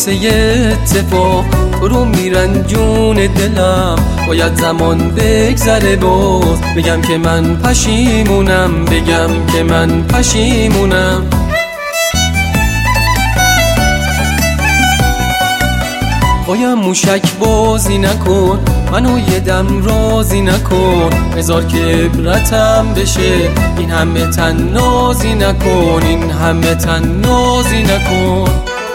واسه اتفاق تو رو میرن جون دلم. باید زمان بگذره باز بگم که من پشیمونم، بگم که من پشیمونم. باید موشک بازی نکن، منو یه دم راضی نکن. بذار که عبرتم بشه، این همه تن نازی نکن، این همه تن نازی نکن.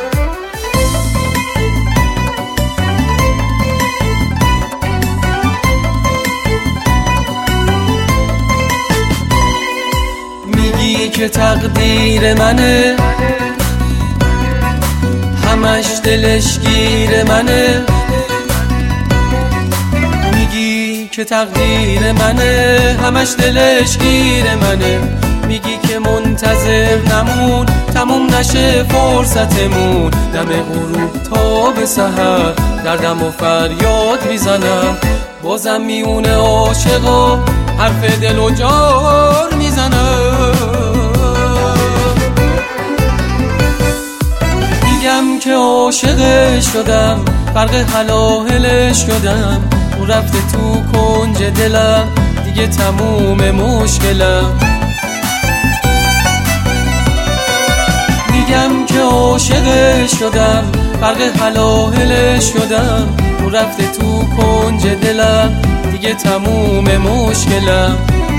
میگی که تقدیر منه، همش دلش گیر منه. میگی که تقدیر منه، همش دلش گیر منه. میگی که منتظر نمون، تموم نشه فرصتمون. دم غروب تا به سحر دردم و فریاد میزنم. بازم میونه عاشقا حرف دل و جار میزنم. میگم که عاشقش شدم، غرق هلاهلش شدم. اون رفته تو کنج دلم، دیگه تموم مشکلم. میگم که عاشقش شدم، غرق هلاهلش شدم. اون رفته تو کنج دلم، دیگه تموم مشکلم.